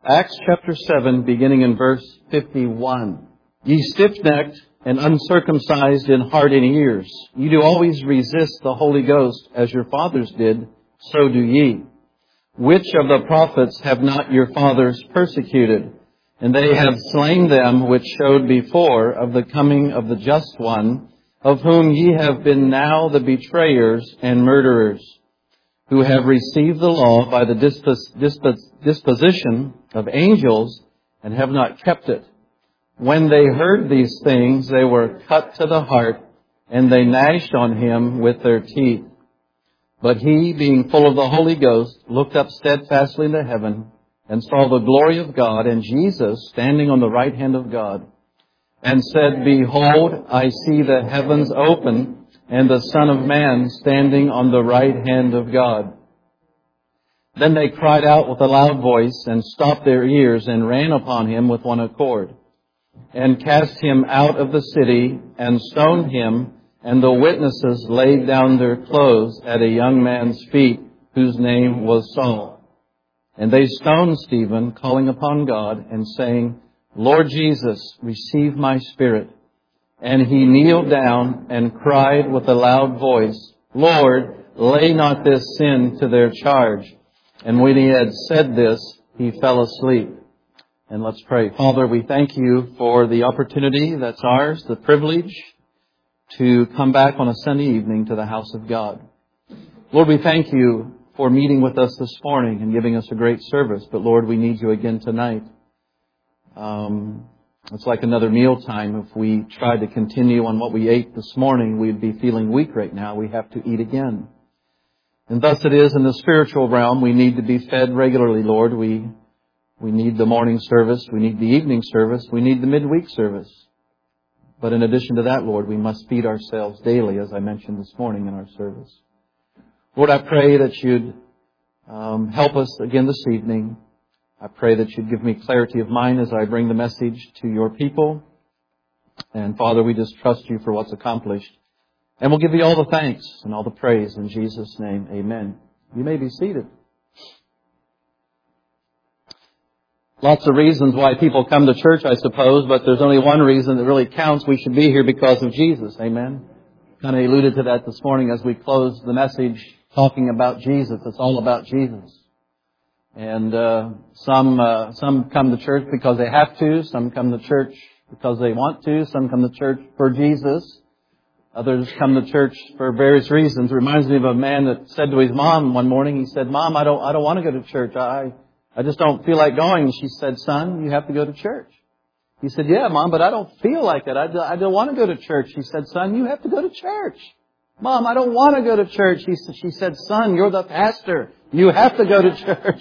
Acts chapter 7, beginning in verse 51. Ye stiff-necked and uncircumcised in heart and ears, ye do always resist the Holy Ghost, as your fathers did, so do ye. Which of the prophets have not your fathers persecuted? And they have slain them which showed before of the coming of the just one, of whom ye have been now the betrayers and murderers, who have received the law by the disposition of angels, and have not kept it. When they heard these things, they were cut to the heart, and they gnashed on him with their teeth. But he, being full of the Holy Ghost, looked up steadfastly into heaven, and saw the glory of God, and Jesus standing on the right hand of God, and said, Behold, I see the heavens open, and the Son of Man standing on the right hand of God. Then they cried out with a loud voice, and stopped their ears, and ran upon him with one accord, and cast him out of the city, and stoned him, and the witnesses laid down their clothes at a young man's feet, whose name was Saul. And they stoned Stephen, calling upon God, and saying, Lord Jesus, receive my spirit. And he kneeled down and cried with a loud voice, Lord, lay not this sin to their charge. And when he had said this, he fell asleep. And let's pray. Father, we thank you for the opportunity that's ours, the privilege to come back on a Sunday evening to the house of God. Lord, we thank you for meeting with us this morning and giving us a great service. But Lord, we need you again tonight. It's like another mealtime. If we tried to continue on what we ate this morning, we'd be feeling weak right now. We have to eat again. And thus it is in the spiritual realm. We need to be fed regularly, Lord. We need the morning service. We need the evening service. We need the midweek service. But in addition to that, Lord, we must feed ourselves daily, as I mentioned this morning in our service. Lord, I pray that you'd help us again this evening. I pray that you'd give me clarity of mind as I bring the message to your people. And Father, we just trust you for what's accomplished. And we'll give you all the thanks and all the praise in Jesus' name. Amen. You may be seated. Lots of reasons why people come to church, I suppose, but there's only one reason that really counts. We should be here because of Jesus. Amen. Kind of alluded to that this morning as we closed the message talking about Jesus. It's all about Jesus. And some come to church because they have to. Some come to church because they want to. Some come to church for Jesus. Others come to church for various reasons. It reminds me of a man that said to his mom one morning, he said, Mom, I don't want to go to church. I just don't feel like going. She said, Son, you have to go to church. He said, Yeah, Mom, but I don't feel like it. I don't want to go to church. She said, Son, you have to go to church. Mom, I don't want to go to church. She said, Son, you're the pastor. You have to go to church.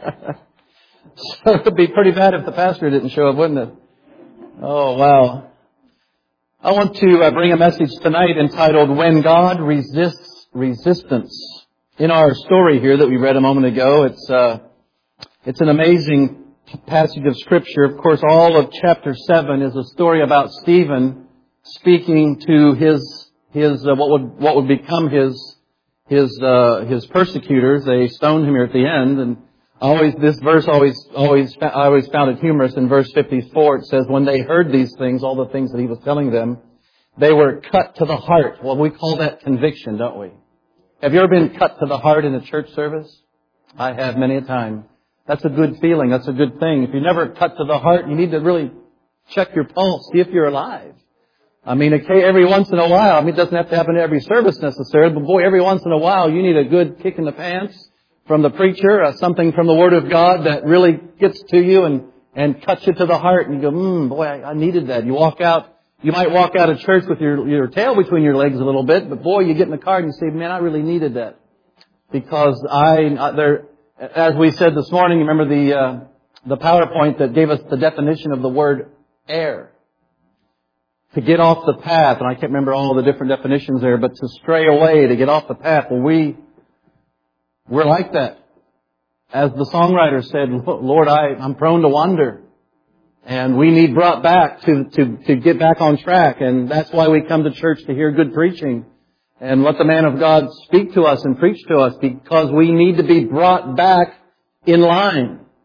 So it would be pretty bad if the pastor didn't show up, wouldn't it? Oh, wow. I want to bring a message tonight entitled, When God Resists Resistance. In our story here that we read a moment ago, it's an amazing passage of Scripture. Of course, all of chapter 7 is a story about Stephen speaking to his what would become his persecutors. They stoned him here at the end, and this verse I always found it humorous. In verse 54, it says, when they heard these things, all the things that he was telling them, they were cut to the heart. Well, we call that conviction, don't we? Have you ever been cut to the heart in a church service? I have many a time. That's a good feeling. That's a good thing. If you're never cut to the heart, you need to really check your pulse, see if you're alive. I mean, every once in a while, it doesn't have to happen every service necessarily, but boy, every once in a while, you need a good kick in the pants from the preacher, something from the Word of God that really gets to you and cuts you to the heart. And you go, boy, I needed that. You might walk out of church with your tail between your legs a little bit, but boy, you get in the car and you say, man, I really needed that. Because as we said this morning, remember the PowerPoint that gave us the definition of the word err. To get off the path, and I can't remember all the different definitions there, but to stray away, to get off the path. Well, we're like that. As the songwriter said, Lord, I'm prone to wander. And we need brought back to get back on track. And that's why we come to church, to hear good preaching. And let the man of God speak to us and preach to us, because we need to be brought back in line.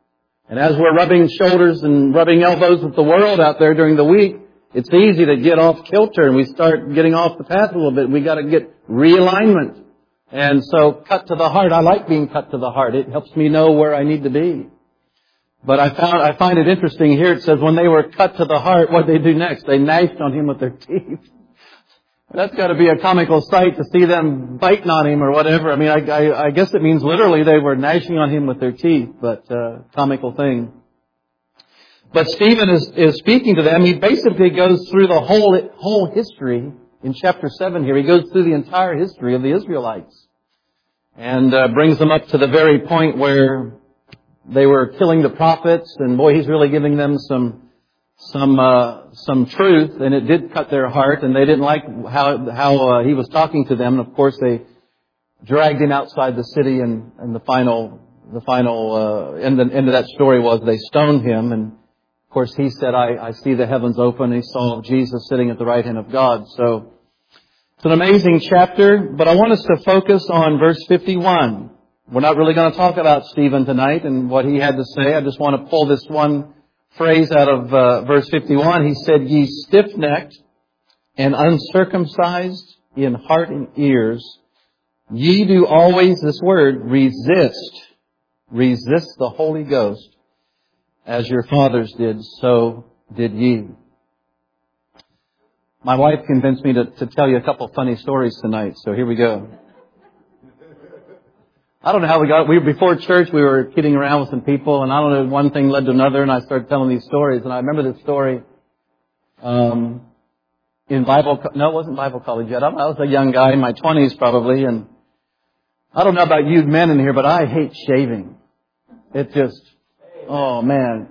And as we're rubbing shoulders and rubbing elbows with the world out there during the week, it's easy to get off kilter and we start getting off the path a little bit. We got to get realignment. And so cut to the heart. I like being cut to the heart. It helps me know where I need to be. But I find it interesting here. It says when they were cut to the heart, what did they do next? They gnashed on him with their teeth. That's got to be a comical sight to see them biting on him or whatever. I mean, I guess it means literally they were gnashing on him with their teeth, but comical thing. But Stephen is speaking to them. He basically goes through the whole history in chapter 7 here. He goes through the entire history of the Israelites and brings them up to the very point where they were killing the prophets, and boy, he's really giving them some truth, and it did cut their heart, and they didn't like how he was talking to them. And of course, they dragged him outside the city, and the final end of that story was they stoned him. And of course, he said, "I see the heavens open." He saw Jesus sitting at the right hand of God. So it's an amazing chapter, but I want us to focus on verse 51. We're not really going to talk about Stephen tonight and what he had to say. I just want to pull this one phrase out of verse 51. He said, "Ye stiff-necked and uncircumcised in heart and ears, ye do always," this word, resist the Holy Ghost, as your fathers did, so did ye." My wife convinced me to tell you a couple funny stories tonight, so here we go. I don't know how we got it. Before church, we were kidding around with some people, and I don't know, one thing led to another, and I started telling these stories. And I remember this story in Bible. No, it wasn't Bible college yet. I was a young guy in my 20s probably, and I don't know about you men in here, but I hate shaving. It just, oh man,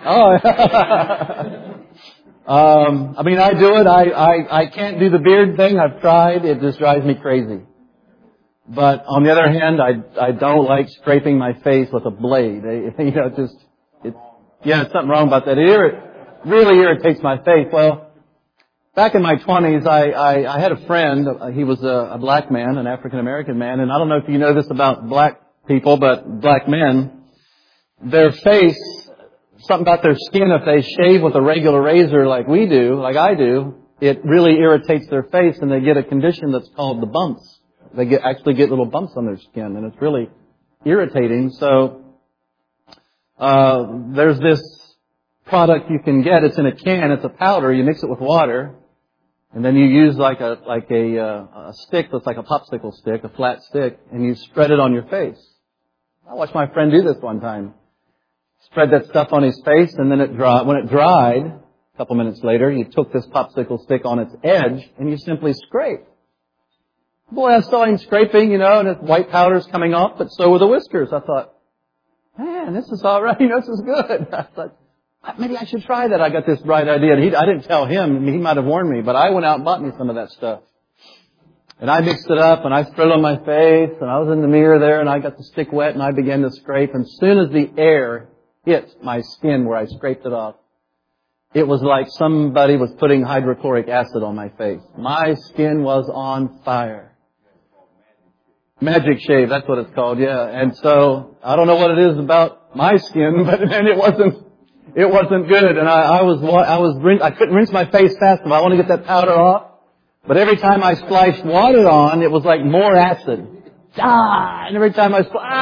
I mean, I do it. I can't do the beard thing. I've tried. It just drives me crazy. But on the other hand, I don't like scraping my face with a blade. There's something wrong about that. It really irritates my face. Well, back in my 20s, I had a friend. He was a black man, an African American man. And I don't know if you know this about black people, but black men, their face, something about their skin, if they shave with a regular razor like we do, like I do, it really irritates their face, and they get a condition that's called the bumps. They actually get little bumps on their skin, and it's really irritating. So there's this product you can get. It's in a can. It's a powder. You mix it with water, and then you use like a stick that's like a popsicle stick, a flat stick, and you spread it on your face. I watched my friend do this one time. Spread that stuff on his face, and then when it dried, a couple minutes later, you took this popsicle stick on its edge, and you simply scraped. Boy, I saw him scraping, and his white powder's coming off, but so were the whiskers. I thought, man, this is all right. This is good. I thought, maybe I should try that. I got this bright idea. I didn't tell him. He might have warned me, but I went out and bought me some of that stuff. And I mixed it up, and I spread it on my face, and I was in the mirror there, and I got the stick wet, and I began to scrape. And as soon as the air hit my skin where I scraped it off, it was like somebody was putting hydrochloric acid on my face. My skin was on fire. Magic shave, that's what it's called, yeah. And so, I don't know what it is about my skin, but then it wasn't good. And I couldn't rinse my face fast enough. I want to get that powder off. But every time I splashed water on, it was like more acid. And every time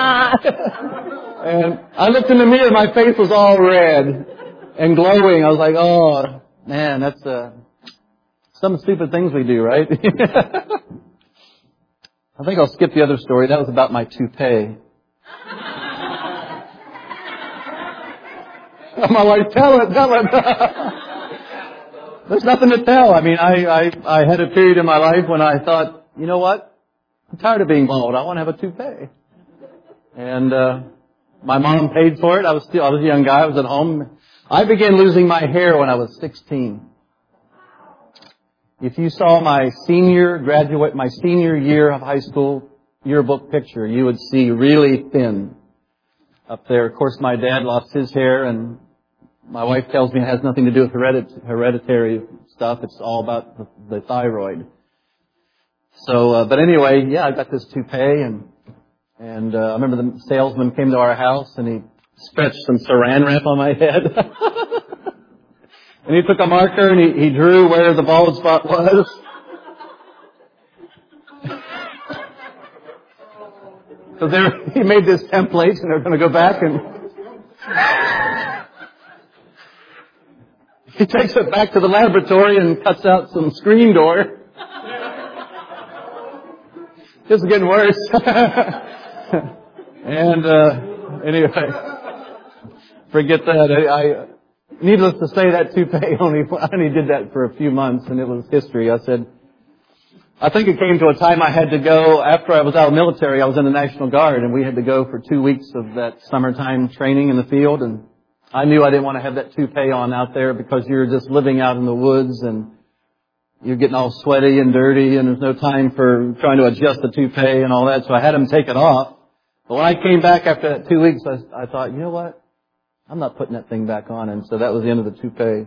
and I looked in the mirror, my face was all red and glowing. I was like, oh, man, that's some stupid things we do, right? I think I'll skip the other story. That was about my toupee. My wife, tell it. There's nothing to tell. I mean, I had a period in my life when I thought, you know what? I'm tired of being bald. I want to have a toupee. And my mom paid for it. I was a young guy. I was at home. I began losing my hair when I was 16. If you saw my senior year of high school yearbook picture, you would see really thin up there. Of course, my dad lost his hair, and my wife tells me it has nothing to do with hereditary stuff. It's all about the thyroid. So, but anyway, yeah, I got this toupee, and I remember the salesman came to our house, and he stretched some saran wrap on my head. And he took a marker and he drew where the bald spot was. So there, he made this template, and they're going to go back and he takes it back to the laboratory and cuts out some screen door. This is getting worse. And anyway, forget that. Needless to say, that toupee only did that for a few months, and it was history. I think it came to a time I had to go, after I was out of the military, I was in the National Guard, and we had to go for 2 weeks of that summertime training in the field, and I knew I didn't want to have that toupee on out there because you're just living out in the woods, and you're getting all sweaty and dirty, and there's no time for trying to adjust the toupee and all that, so I had him take it off. But when I came back after that 2 weeks, I thought, you know what? I'm not putting that thing back on, and so that was the end of the toupee.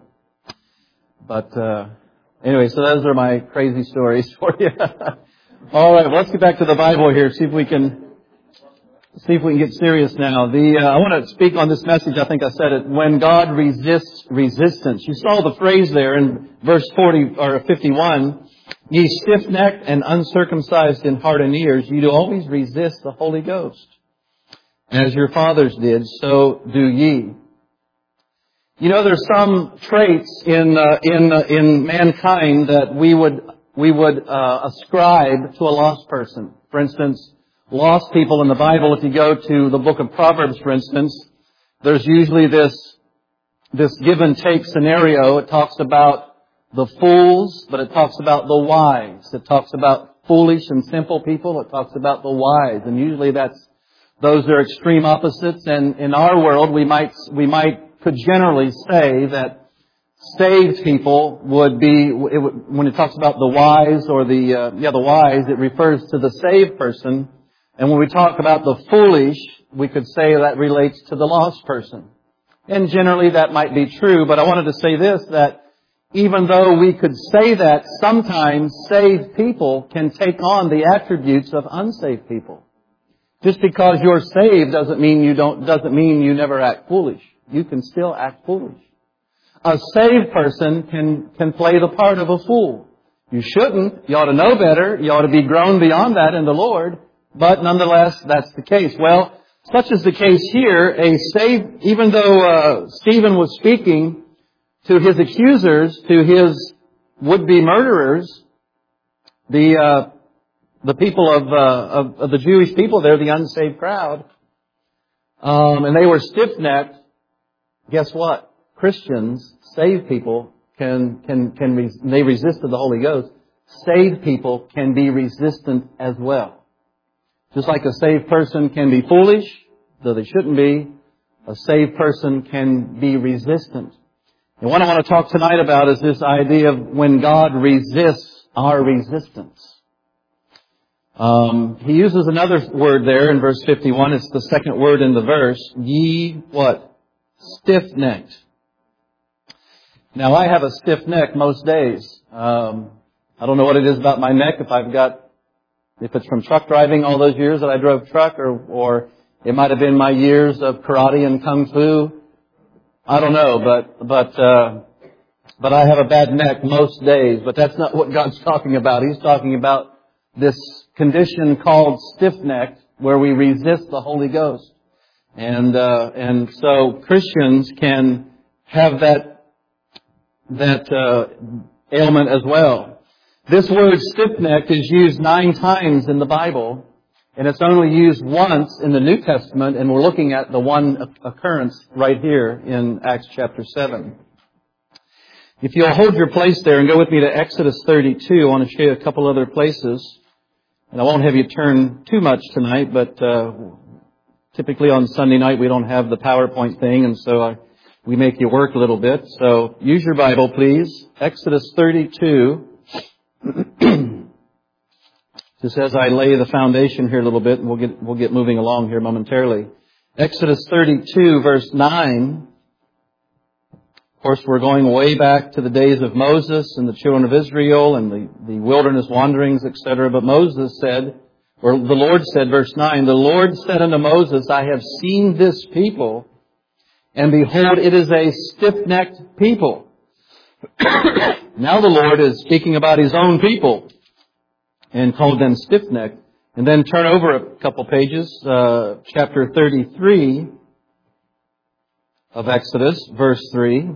But anyway, so those are my crazy stories for you. All right, well, let's get back to the Bible here. See if we can get serious now. I want to speak on this message. I think I said it. When God resists resistance. You saw the phrase there in verse 40 or 51. Ye stiff-necked and uncircumcised in heart and ears, ye do always resist the Holy Ghost. As your fathers did, so do ye. You know, there's some traits in mankind that we would ascribe to a lost person. For instance, lost people in the Bible, if you go to the book of Proverbs, for instance, there's usually this give and take scenario. It talks about the fools, but it talks about the wise. It talks about foolish and simple people. It talks about the wise. And usually those are extreme opposites. And in our world, we could generally say that saved people would be, when it talks about the wise or the wise, it refers to the saved person. And when we talk about the foolish, we could say that relates to the lost person. And generally that might be true, but I wanted to say this, that even though we could say that, sometimes saved people can take on the attributes of unsaved people. Just because you're saved doesn't mean you never act foolish. You can still act foolish. A saved person can play the part of a fool. You shouldn't. You ought to know better. You ought to be grown beyond that in the Lord. But nonetheless, that's the case. Well, such is the case here. Even though Stephen was speaking to his accusers, to his would-be murderers, the people of the Jewish people there, the unsaved crowd, and they were stiff-necked. Guess what? Christians, saved people, they resisted the Holy Ghost. Saved people can be resistant as well. Just like a saved person can be foolish, though they shouldn't be, a saved person can be resistant. And what I want to talk tonight about is this idea of when God resists our resistance. He uses another word there in verse 51. It's the second word in the verse. Ye, what? Stiff-necked. Now, I have a stiff neck most days. I don't know what it is about my neck, if it's from truck driving all those years that I drove truck, or it might have been my years of karate and kung fu. I don't know, but I have a bad neck most days. But that's not what God's talking about. He's talking about this condition called stiff-necked, where we resist the Holy Ghost. And so Christians can have that ailment as well. This word stiff-necked is used 9 times in the Bible, and it's only used once in the New Testament, and we're looking at the one occurrence right here in Acts chapter 7. If you'll hold your place there and go with me to Exodus 32, I want to show you a couple other places. And I won't have you turn too much tonight, but typically on Sunday night we don't have the PowerPoint thing, and so we make you work a little bit. So use your Bible, please. Exodus 32. Just as I lay the foundation here a little bit, and we'll get moving along here momentarily. Exodus 32, verse 9. Of course, we're going way back to the days of Moses and the children of Israel and the wilderness wanderings, etc. But Moses said, or the Lord said, verse 9, the Lord said unto Moses, I have seen this people, and behold, it is a stiff-necked people. Now the Lord is speaking about His own people and called them stiff-necked. And then turn over a couple pages, chapter 33 of Exodus, verse 3.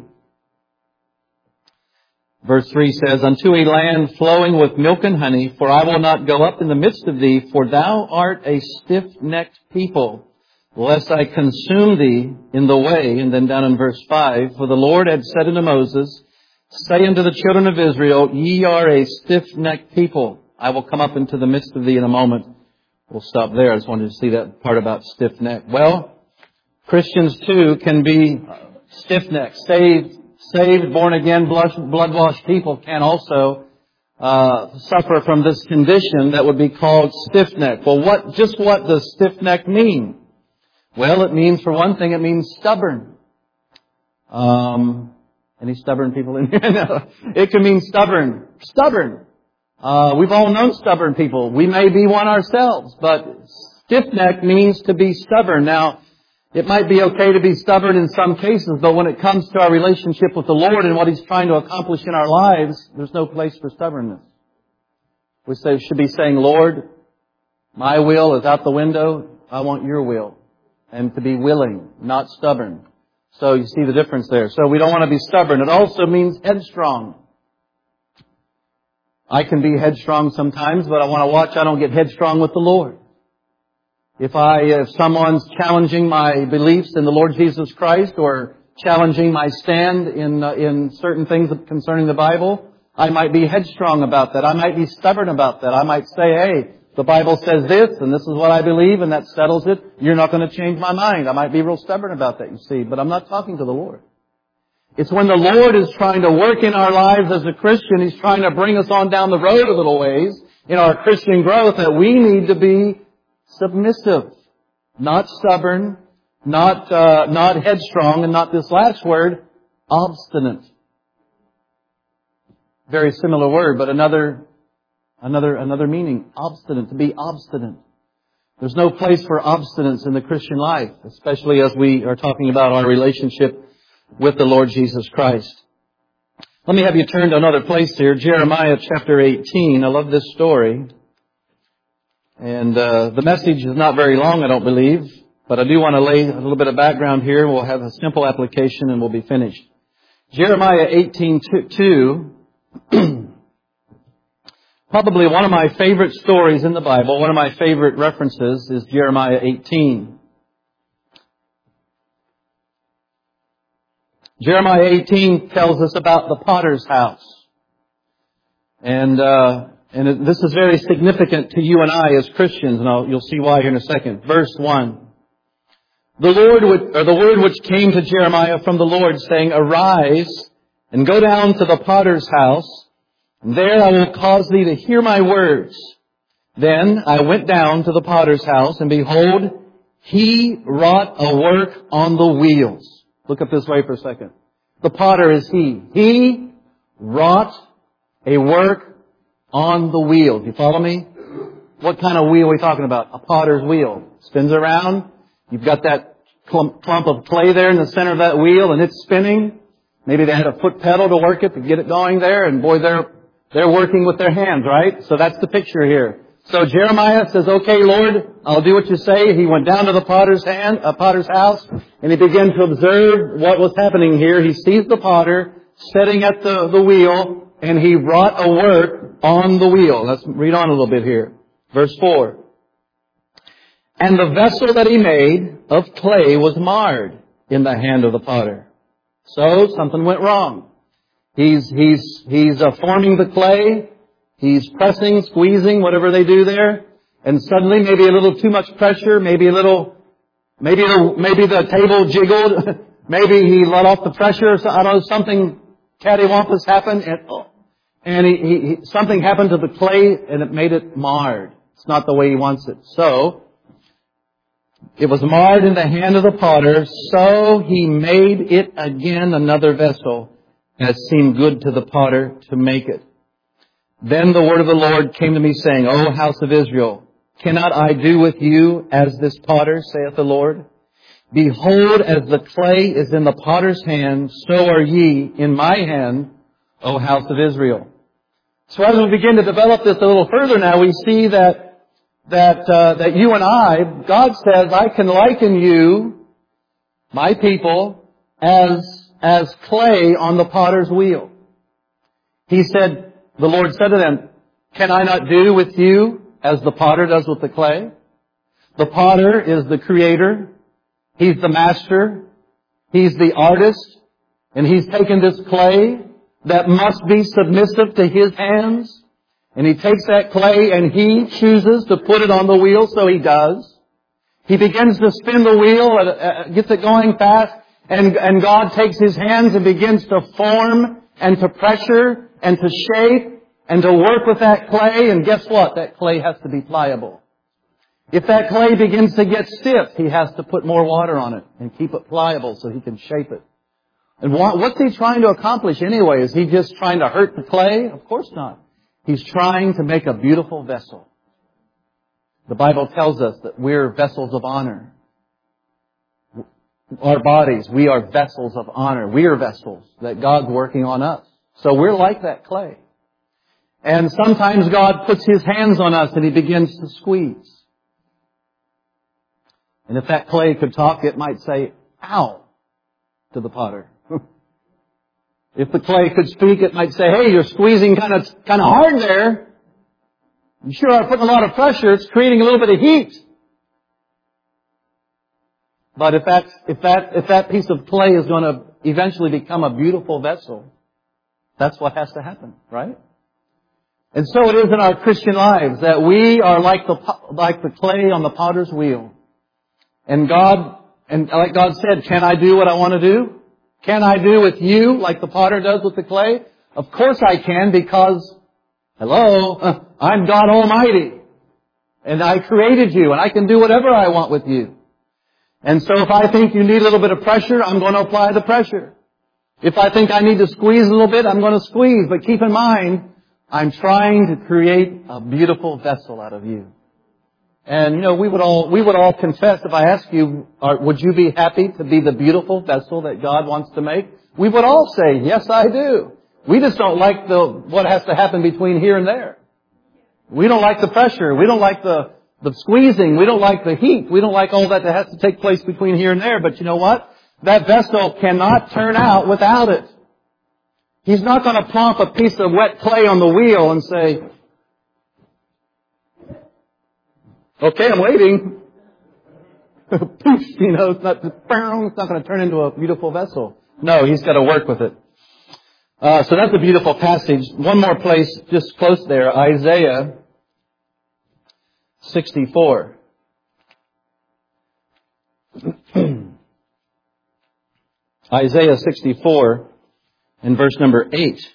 Verse 3 says, Unto a land flowing with milk and honey, for I will not go up in the midst of thee, for thou art a stiff-necked people, lest I consume thee in the way. And then down in verse 5, For the Lord had said unto Moses, Say unto the children of Israel, Ye are a stiff-necked people. I will come up into the midst of thee in a moment. We'll stop there. I just wanted to see that part about stiff-neck. Well, Christians too can be stiff-necked. Saved, born again, blood-washed people can also suffer from this condition that would be called stiff-neck. Well, what does stiff-neck mean? Well, it means, for one thing, it means stubborn. Any stubborn people in here? No. It can mean stubborn. Stubborn. We've all known stubborn people. We may be one ourselves, but stiff-necked means to be stubborn. Now, it might be okay to be stubborn in some cases, but when it comes to our relationship with the Lord and what He's trying to accomplish in our lives, there's no place for stubbornness. We should be saying, Lord, my will is out the window. I want your will. And to be willing, not stubborn. So you see the difference there. So we don't want to be stubborn. It also means headstrong. I can be headstrong sometimes, but I want to watch I don't get headstrong with the Lord. If someone's challenging my beliefs in the Lord Jesus Christ or challenging my stand in certain things concerning the Bible, I might be headstrong about that. I might be stubborn about that. I might say, hey, the Bible says this, and this is what I believe, and that settles it. You're not going to change my mind. I might be real stubborn about that, you see, but I'm not talking to the Lord. It's when the Lord is trying to work in our lives as a Christian, He's trying to bring us on down the road a little ways in our Christian growth, that we need to be submissive, not stubborn, not headstrong, and not this last word, obstinate. Very similar word, but another meaning, obstinate, to be obstinate. There's no place for obstinance in the Christian life, especially as we are talking about our relationship with the Lord Jesus Christ. Let me have you turn to another place here, Jeremiah chapter 18. I love this story. And the message is not very long, I don't believe, but I do want to lay a little bit of background here. We'll have a simple application and we'll be finished. Jeremiah 18:2, probably one of my favorite stories in the Bible, one of my favorite references is Jeremiah 18. Jeremiah 18 tells us about the potter's house. And this is very significant to you and I as Christians, and you'll see why here in a second. Verse 1. The word which came to Jeremiah from the Lord, saying, Arise and go down to the potter's house, and there I will cause thee to hear my words. Then I went down to the potter's house, and behold, he wrought a work on the wheels. Look up this way for a second. The potter is he. He wrought a work on the wheel. Do you follow me? What kind of wheel are we talking about? A potter's wheel. Spins around. You've got that clump of clay there in the center of that wheel, and it's spinning. Maybe they had a foot pedal to work it, to get it going there, and boy, they're working with their hands, right? So that's the picture here. So Jeremiah says, okay, Lord, I'll do what you say. He went down to the potter's house, and he began to observe what was happening here. He sees the potter sitting at the wheel, and he wrought a work on the wheel. Let's read on a little bit here. Verse 4. And the vessel that he made of clay was marred in the hand of the potter. So something went wrong. He's forming the clay. He's pressing, squeezing, whatever they do there. And suddenly, maybe a little too much pressure, maybe the table jiggled, maybe he let off the pressure, I don't know, something cattywampus happened, and something happened to the clay, and it made it marred. It's not the way he wants it. So, it was marred in the hand of the potter, so he made it again another vessel, as seemed good to the potter to make it. Then the word of the Lord came to me, saying, O house of Israel, Cannot I do with you as this potter, saith the Lord? Behold, as the clay is in the potter's hand, so are ye in my hand, O house of Israel. So as we begin to develop this a little further now, we see that you and I, God says, I can liken you, my people, as clay on the potter's wheel. He said, the Lord said to them, can I not do with you as the potter does with the clay? The potter is the creator. He's the master. He's the artist. And he's taken this clay that must be submissive to his hands. And he takes that clay and he chooses to put it on the wheel, so he does. He begins to spin the wheel, gets it going fast, and God takes his hands and begins to form and to pressure and to shape and to work with that clay. And guess what? That clay has to be pliable. If that clay begins to get stiff, he has to put more water on it and keep it pliable so he can shape it. And what's he trying to accomplish anyway? Is he just trying to hurt the clay? Of course not. He's trying to make a beautiful vessel. The Bible tells us that we're vessels of honor. Our bodies, we are vessels of honor. We are vessels that God's working on us. So we're like that clay. And sometimes God puts his hands on us and he begins to squeeze. And if that clay could talk, it might say, ow, to the potter. If the clay could speak, it might say, hey, you're squeezing kind of hard there. You sure are putting a lot of pressure. It's creating a little bit of heat. But if that piece of clay is going to eventually become a beautiful vessel, that's what has to happen, right? And so it is in our Christian lives that we are like the clay on the potter's wheel. And like God said, can I do what I want to do? Can I do with you like the potter does with the clay? Of course I can, because, hello, I'm God Almighty. And I created you, and I can do whatever I want with you. And so if I think you need a little bit of pressure, I'm going to apply the pressure. If I think I need to squeeze a little bit, I'm going to squeeze. But keep in mind, I'm trying to create a beautiful vessel out of you. And, we would all confess, if I ask you, would you be happy to be the beautiful vessel that God wants to make? We would all say, yes, I do. We just don't like what has to happen between here and there. We don't like the pressure. We don't like the squeezing. We don't like the heat. We don't like all that has to take place between here and there. But you know what? That vessel cannot turn out without it. He's not going to plonk a piece of wet clay on the wheel and say, okay, I'm waiting. Poof, it's not going to turn into a beautiful vessel. No, he's got to work with it. So that's a beautiful passage. One more place just close there, Isaiah 64. Isaiah 64 and verse number 8.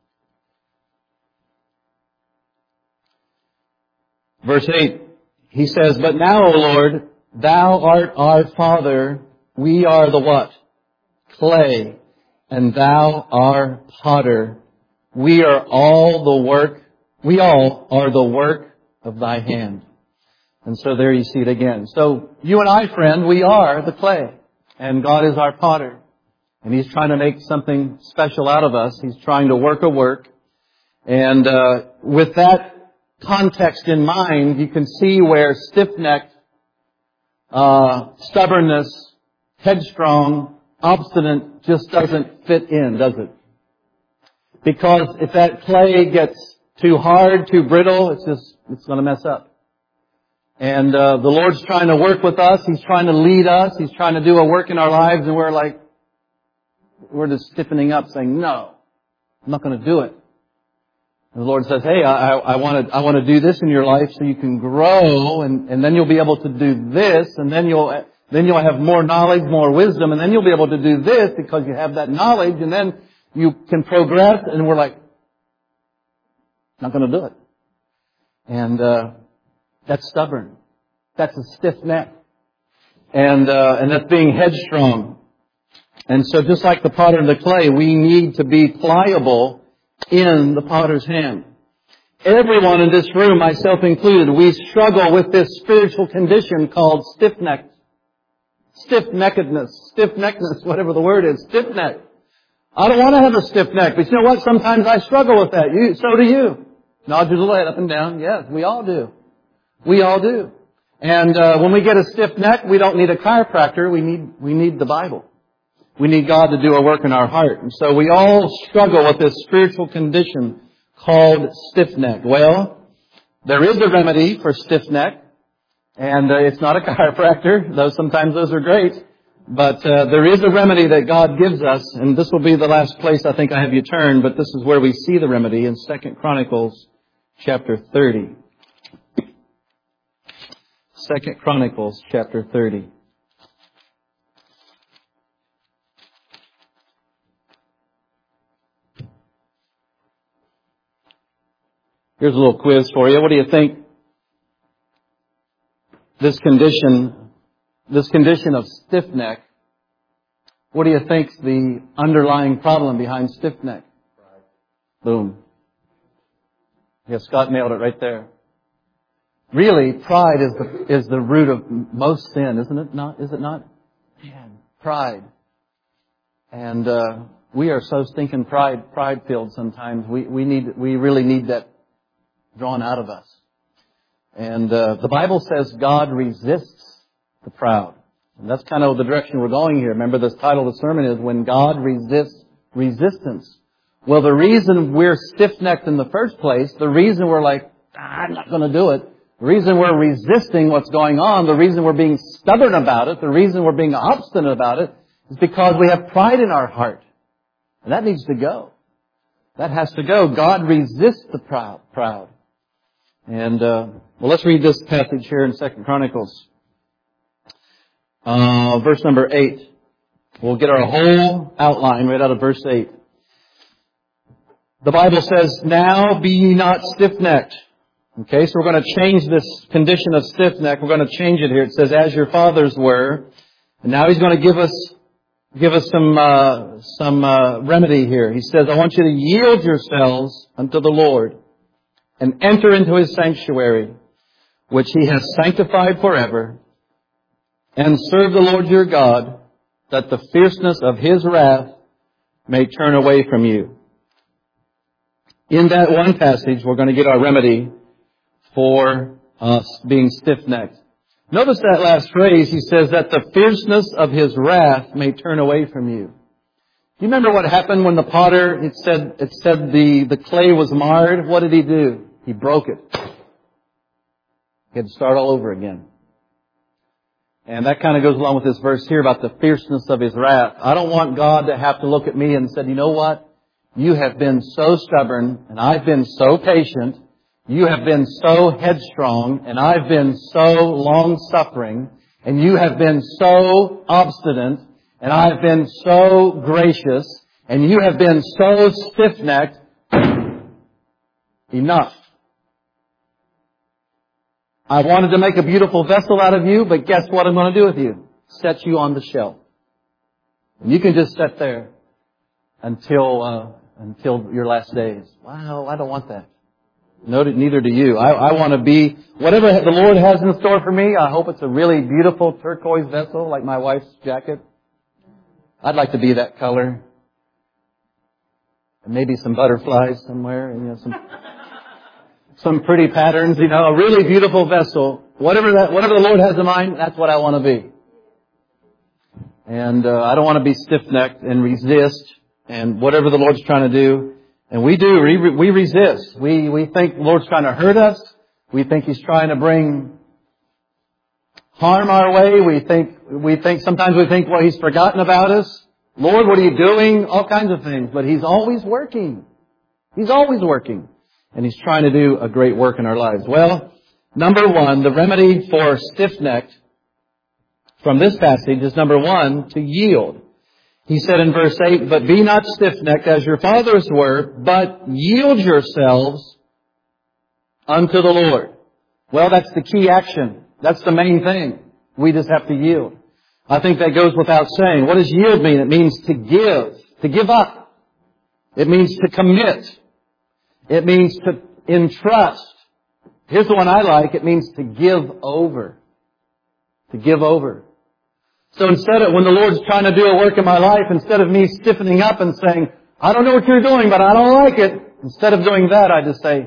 Verse 8, he says, but now, O Lord, thou art our Father, we are the what? Clay, and thou our potter. We are all are the work of thy hand. And so there you see it again. So you and I, friend, we are the clay, and God is our potter. And He's trying to make something special out of us. He's trying to work a work. And with that context in mind, you can see where stiff-necked, stubbornness, headstrong, obstinate just doesn't fit in, does it? Because if that clay gets too hard, too brittle, it's going to mess up. And the Lord's trying to work with us. He's trying to lead us. He's trying to do a work in our lives, and we're just stiffening up, saying, no, I'm not going to do it. And the Lord says, hey, I want to do this in your life so you can grow, and then you'll be able to do this, and then you'll have more knowledge, more wisdom, and then you'll be able to do this because you have that knowledge, and then you can progress. And we're like, not going to do it. And that's stubborn. That's a stiff neck. And that's being headstrong. And so just like the potter and the clay, we need to be pliable in the potter's hand. Everyone in this room, myself included, we struggle with this spiritual condition called stiff-necked. Stiff-neckedness, whatever the word is, stiff-necked. I don't want to have a stiff neck, but you know what? Sometimes I struggle with that. So do you. Nod your little head up and down. Yes, we all do. We all do. And when we get a stiff neck, we don't need a chiropractor. We need the Bible. We need God to do a work in our heart. And so we all struggle with this spiritual condition called stiff neck. Well, there is a remedy for stiff neck, and it's not a chiropractor, though sometimes those are great. But there is a remedy that God gives us, and this will be the last place I think I have you turn, but this is where we see the remedy in 2 Chronicles chapter 30. 2 Chronicles chapter 30. Here's a little quiz for you. What do you think this condition of stiff neck, what do you think's the underlying problem behind stiff neck? Pride. Boom. Yeah, Scott nailed it right there. Really, pride is the root of most sin, isn't it? Not, is it not? Man, pride. And we are so stinking pride-filled sometimes. We really need that drawn out of us. And the Bible says God resists the proud. And that's kind of the direction we're going here. Remember, the title of the sermon is When God Resists Resistance. Well, the reason we're stiff-necked in the first place, the reason we're like, I'm not going to do it, the reason we're resisting what's going on, the reason we're being stubborn about it, the reason we're being obstinate about it, is because we have pride in our heart. And that needs to go. That has to go. God resists the proud. And, well, let's read this passage here in 2 Chronicles. Verse number 8. We'll get our whole outline right out of verse 8. The Bible says, Now be ye not stiff-necked. Okay, so we're going to change this condition of stiff-neck. We're going to change it here. It says, as your fathers were. And now He's going to give us some remedy here. He says, I want you to yield yourselves unto the Lord and enter into His sanctuary, which He has sanctified forever, and serve the Lord your God, that the fierceness of His wrath may turn away from you. In that one passage, we're going to get our remedy for us being stiff-necked. Notice that last phrase. He says that the fierceness of His wrath may turn away from you. Do you remember what happened when the potter, it said the clay was marred? What did he do? He broke it. He had to start all over again. And that kind of goes along with this verse here about the fierceness of His wrath. I don't want God to have to look at me and say, you know what? You have been so stubborn, and I've been so patient. You have been so headstrong, and I've been so long-suffering. And you have been so obstinate, and I've been so gracious. And you have been so stiff-necked. Enough. I wanted to make a beautiful vessel out of you, but guess what I'm going to do with you? Set you on the shelf. And you can just sit there until your last days. Wow, I don't want that. No, neither do you. I want to be, whatever the Lord has in store for me, I hope it's a really beautiful turquoise vessel like my wife's jacket. I'd like to be that color. And maybe some butterflies somewhere, and some pretty patterns, a really beautiful vessel. Whatever the Lord has in mind, that's what I want to be. And I don't want to be stiff-necked and resist and whatever the Lord's trying to do. And we do. We resist. We think the Lord's trying to hurt us. We think He's trying to bring harm our way. Sometimes we think, well, He's forgotten about us. Lord, what are you doing? All kinds of things. But He's always working. He's always working. And He's trying to do a great work in our lives. Well, number one, the remedy for stiff-necked from this passage is number one, to yield. He said in verse 8, But be not stiff-necked as your fathers were, but yield yourselves unto the Lord. Well, that's the key action. That's the main thing. We just have to yield. I think that goes without saying. What does yield mean? It means to give up. It means to commit. It means entrust. Here's the one I like. It means to give over. To give over. So instead of, when the Lord's trying to do a work in my life, instead of me stiffening up and saying, I don't know what you're doing, but I don't like it. Instead of doing that, I just say,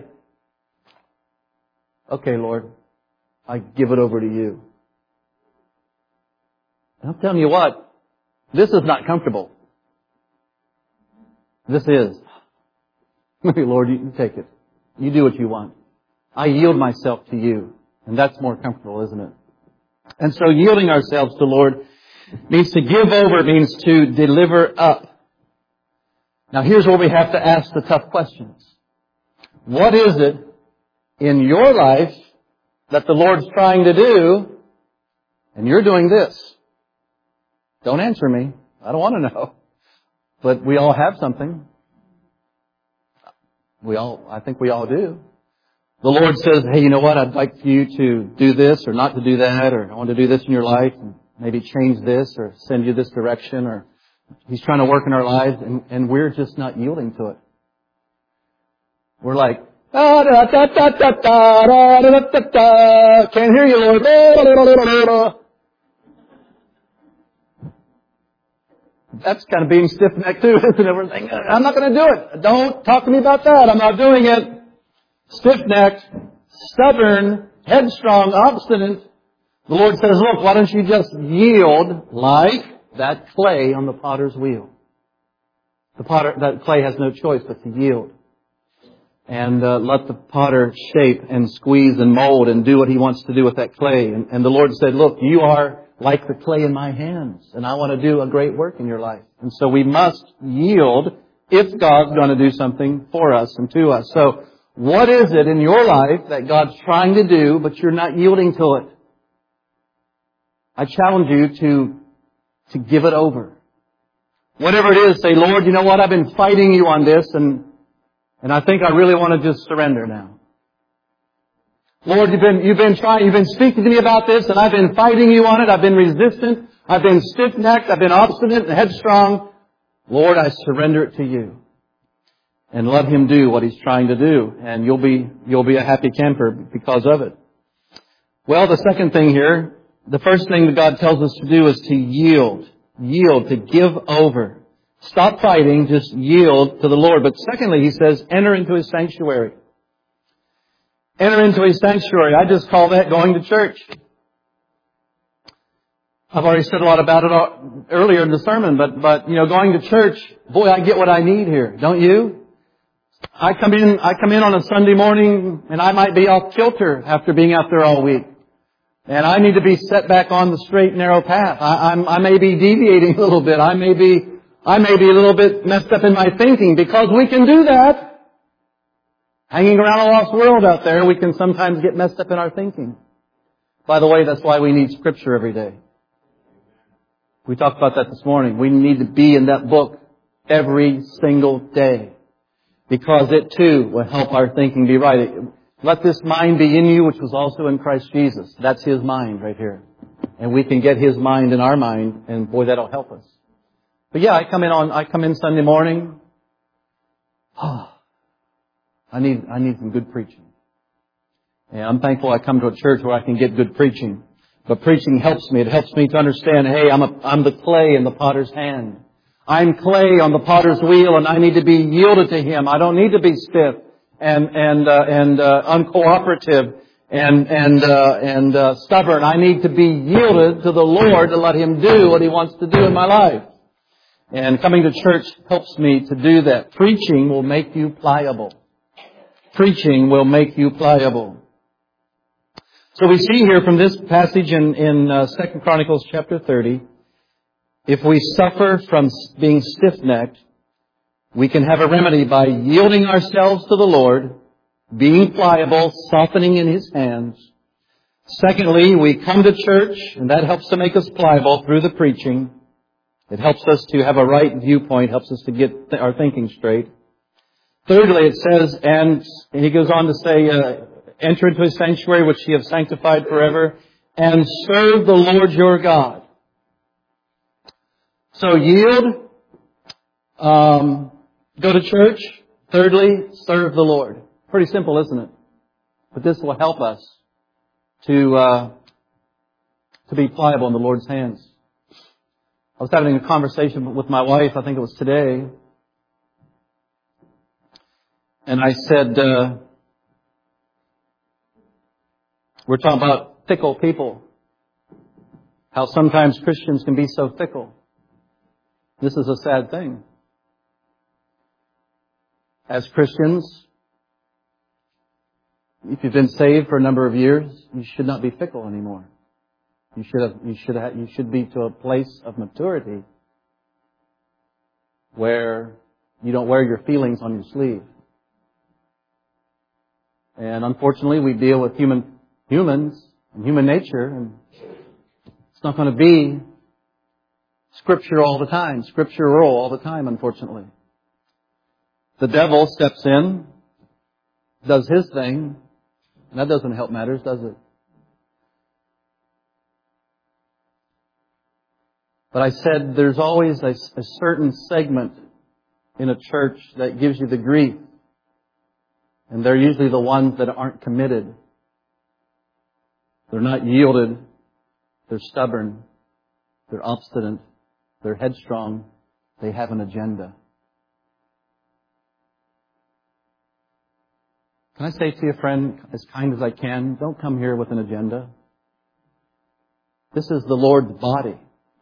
okay, Lord, I give it over to you. And I'm telling you what, this is not comfortable. This is. Okay, Lord, you take it. You do what you want. I yield myself to you. And that's more comfortable, isn't it? And so yielding ourselves to the Lord means to give over. It means to deliver up. Now here's where we have to ask the tough questions. What is it in your life that the Lord's trying to do and you're doing this? Don't answer me. I don't want to know. But we all have something. I think we all do. The Lord says, hey, you know what? I'd like for you to do this or not to do that, or I want to do this in your life and maybe change this or send you this direction, or He's trying to work in our lives and we're just not yielding to it. We're like, can't hear you, Lord. That's kind of being stiff-necked too, isn't it? We're thinking, I'm not going to do it. Don't talk to me about that. I'm not doing it. Stiff-necked, stubborn, headstrong, obstinate. The Lord says, look, why don't you just yield like that clay on the potter's wheel? That clay has no choice but to yield. And let the potter shape and squeeze and mold and do what he wants to do with that clay. And the Lord said, look, you are like the clay in my hands, and I want to do a great work in your life. And so we must yield if God's going to do something for us and to us. So what is it in your life that God's trying to do, but you're not yielding to it? I challenge you to give it over. Whatever it is, say, Lord, you know what? I've been fighting you on this, and I think I really want to just surrender now. Lord, you've been speaking to me about this, and I've been fighting you on it. I've been resistant. I've been stiff-necked. I've been obstinate and headstrong. Lord, I surrender it to you. And let Him do what He's trying to do. And you'll be a happy camper because of it. Well, the second thing here, the first thing that God tells us to do is to yield. Yield, to give over. Stop fighting, just yield to the Lord. But secondly, He says, enter into His sanctuary. Enter into His sanctuary. I just call that going to church. I've already said a lot about it earlier in the sermon, but going to church, boy, I get what I need here, don't you? I come in on a Sunday morning, and I might be off kilter after being out there all week. And I need to be set back on the straight and narrow path. I may be deviating a little bit. I may be a little bit messed up in my thinking, because we can do that. Hanging around a lost world out there, we can sometimes get messed up in our thinking. By the way, that's why we need Scripture every day. We talked about that this morning. We need to be in that book every single day, because it too will help our thinking be right. Let this mind be in you, which was also in Christ Jesus. That's His mind right here. And we can get His mind in our mind, and boy, that'll help us. But yeah, I come in Sunday morning. I need some good preaching. And I'm thankful I come to a church where I can get good preaching. But preaching helps me. It helps me to understand, hey, I'm the clay in the potter's hand. I'm clay on the potter's wheel, and I need to be yielded to Him. I don't need to be stiff and uncooperative and stubborn. I need to be yielded to the Lord to let Him do what He wants to do in my life. And coming to church helps me to do that. Preaching will make you pliable. Preaching will make you pliable. So we see here from this passage in 2 Chronicles chapter 30, if we suffer from being stiff-necked, we can have a remedy by yielding ourselves to the Lord, being pliable, softening in His hands. Secondly, we come to church, and that helps to make us pliable through the preaching. It helps us to have a right viewpoint, helps us to get our thinking straight. Thirdly, it says, and he goes on to say, enter into His sanctuary, which Ye have sanctified forever, and serve the Lord your God. So yield, go to church. Thirdly, serve the Lord. Pretty simple, isn't it? But this will help us to be pliable in the Lord's hands. I was having a conversation with my wife, I think it was today, and I said, we're talking about fickle people. How sometimes Christians can be so fickle. This is a sad thing. As Christians, if you've been saved for a number of years, you should not be fickle anymore. You should be to a place of maturity where you don't wear your feelings on your sleeve. And unfortunately, we deal with humans and human nature, and it's not going to be Scripture all the time, scriptural all the time, unfortunately. The devil steps in, does his thing, and that doesn't help matters, does it? But I said there's always a certain segment in a church that gives you the grief. And they're usually the ones that aren't committed. They're not yielded. They're stubborn. They're obstinate. They're headstrong. They have an agenda. Can I say to you, friend, as kind as I can, don't come here with an agenda. This is the Lord's body.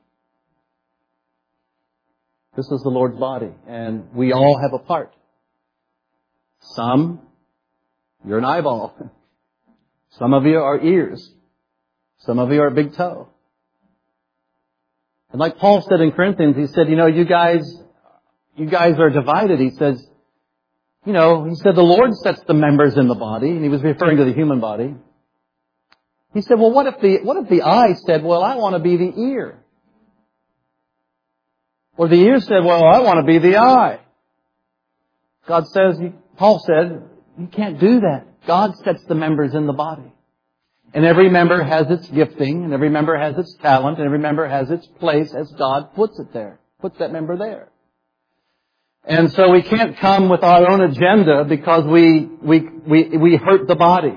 This is the Lord's body, and we all have a part. Some, you're an eyeball. Some of you are ears. Some of you are a big toe. And like Paul said in Corinthians, he said, you guys are divided. He says, he said the Lord sets the members in the body, and he was referring to the human body. He said, well, what if the eye said, well, I want to be the ear? Or the ear said, well, I want to be the eye. Paul said, you can't do that. God sets the members in the body. And every member has its gifting, and every member has its talent, and every member has its place as God puts it there. Puts that member there. And so we can't come with our own agenda because we hurt the body.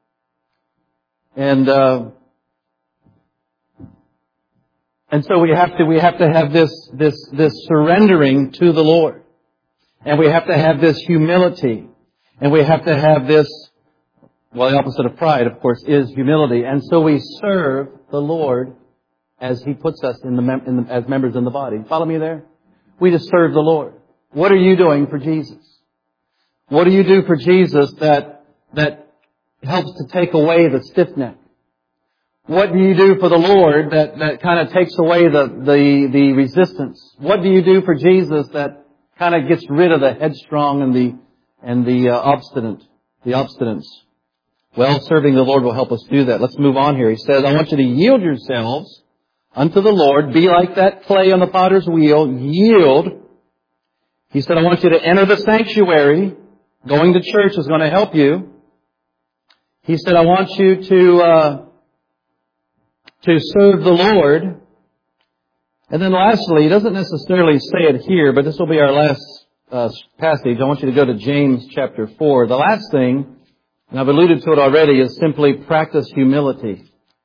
And so we have to have this surrendering to the Lord. And we have to have this humility. And we have to have this, the opposite of pride, of course, is humility. And so we serve the Lord as He puts us as members in the body. Follow me there? We just serve the Lord. What are you doing for Jesus? What do you do for Jesus that helps to take away the stiff neck? What do you do for the Lord that kind of takes away the resistance? What do you do for Jesus that kind of gets rid of the headstrong and the obstinance? Well, serving the Lord will help us do that. Let's move on here. He says, I want you to yield yourselves unto the Lord. Be like that clay on the potter's wheel. Yield. He said, I want you to enter the sanctuary. Going to church is going to help you. He said, I want you to serve the Lord. And then lastly, he doesn't necessarily say it here, but this will be our last passage. I want you to go to James chapter 4. The last thing, and I've alluded to it already, is simply practice humility.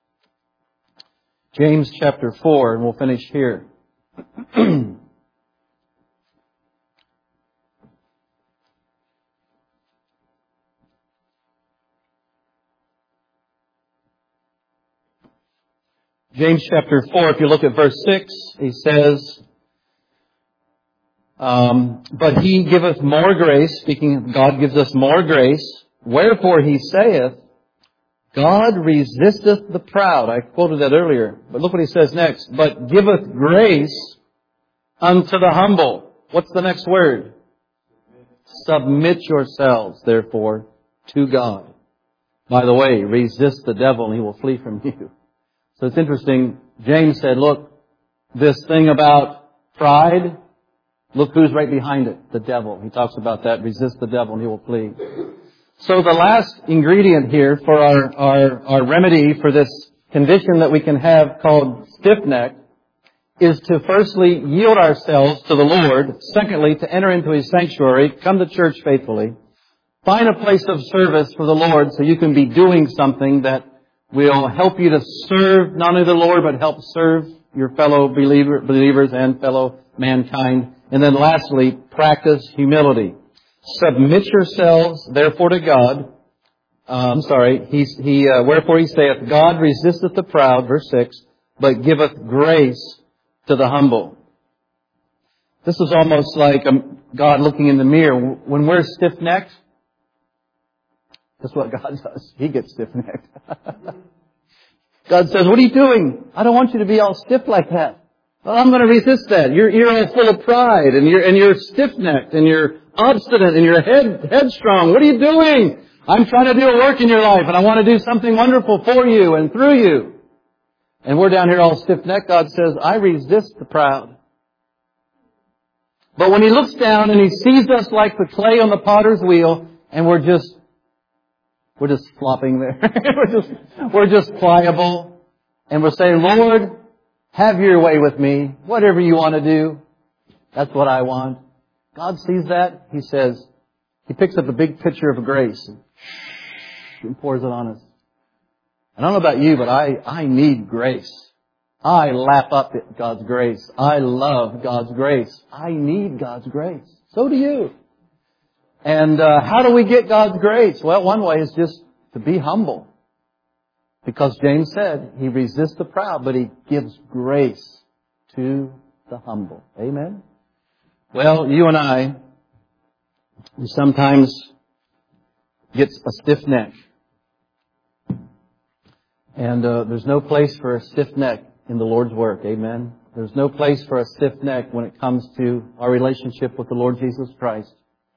James chapter 4, and we'll finish here. James chapter 4, if you look at verse 6, he says, but He giveth more grace, speaking of God gives us more grace, wherefore He saith, God resisteth the proud. I quoted that earlier, but look what He says next. But giveth grace unto the humble. What's the next word? Submit yourselves, therefore, to God. By the way, resist the devil and he will flee from you. So it's interesting. James said, look, this thing about pride, look who's right behind it. The devil. He talks about that. Resist the devil and he will flee. So the last ingredient here for our remedy for this condition that we can have called stiff neck is to firstly yield ourselves to the Lord. Secondly, to enter into His sanctuary, come to church faithfully. Find a place of service for the Lord so you can be doing something that will help you to serve not only the Lord, but help serve your fellow believers and fellow mankind. And then lastly, practice humility. Submit yourselves, therefore, to God. Wherefore he saith, God resisteth the proud, verse 6, but giveth grace to the humble. This is almost like God looking in the mirror. When we're stiff-necked, that's what God does. He gets stiff-necked. God says, what are you doing? I don't want you to be all stiff like that. Well, I'm going to resist that. You're all full of pride, and you're stiff-necked, and you're obstinate, and you're headstrong. What are you doing? I'm trying to do a work in your life, and I want to do something wonderful for you and through you. And we're down here all stiff-necked. God says, I resist the proud. But when He looks down and He sees us like the clay on the potter's wheel, and we're just flopping there. we're just pliable. And we're saying, Lord, have your way with me. Whatever you want to do, that's what I want. God sees that. He says, He picks up a big pitcher of grace and pours it on us. I don't know about you, but I need grace. I lap up God's grace. I love God's grace. I need God's grace. So do you. And how do we get God's grace? Well, one way is just to be humble. Because James said, He resists the proud, but He gives grace to the humble. Amen? Well, you and I, we sometimes get a stiff neck. And there's no place for a stiff neck in the Lord's work. Amen? There's no place for a stiff neck when it comes to our relationship with the Lord Jesus Christ.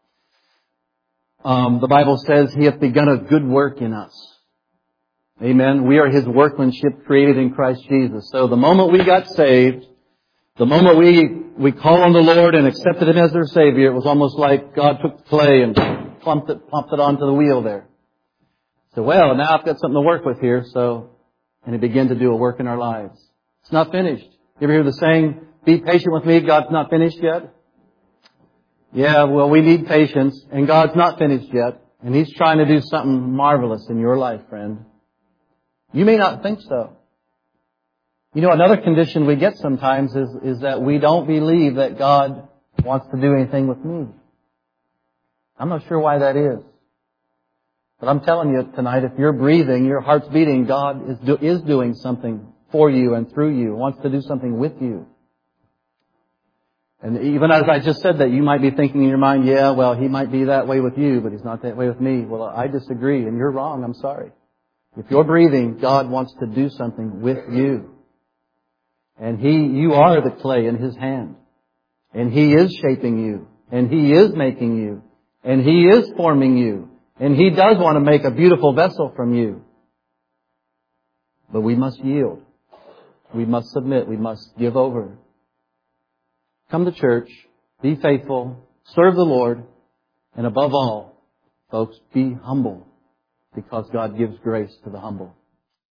The Bible says He hath begun a good work in us. Amen. We are His workmanship created in Christ Jesus. So the moment we got saved, the moment we called on the Lord and accepted Him as their Savior, it was almost like God took the clay and plumped it onto the wheel there. So, well, now I've got something to work with here. And He began to do a work in our lives. It's not finished. You ever hear the saying, be patient with me, God's not finished yet? Yeah, well, we need patience, and God's not finished yet. And He's trying to do something marvelous in your life, friend. You may not think so. You know, another condition we get sometimes is that we don't believe that God wants to do anything with me. I'm not sure why that is. But I'm telling you tonight, if you're breathing, your heart's beating, God is doing something for you and through you, wants to do something with you. And even as I just said that, you might be thinking in your mind, yeah, well, He might be that way with you, but He's not that way with me. Well, I disagree, and you're wrong. I'm sorry. If you're breathing, God wants to do something with you. And you are the clay in His hand. And He is shaping you. And He is making you. And He is forming you. And He does want to make a beautiful vessel from you. But we must yield. We must submit. We must give over. Come to church. Be faithful. Serve the Lord. And above all, folks, be humble. Because God gives grace to the humble.